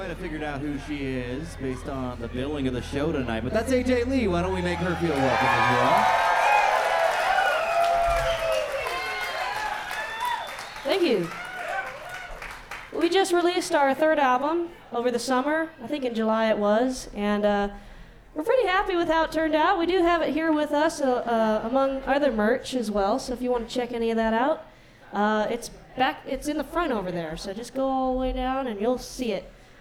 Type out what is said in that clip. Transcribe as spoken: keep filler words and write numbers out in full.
might have figured out who she is based on the billing of the show tonight, but that's A J Lee. Why don't we make her feel welcome as well? Thank you. We just released our third album over the summer. I think in July it was, and uh, we're pretty happy with how it turned out. We do have it here with us uh, uh, among other merch as well, so if you want to check any of that out, uh, it's back. It's in the front over there, so just go all the way down and you'll see it.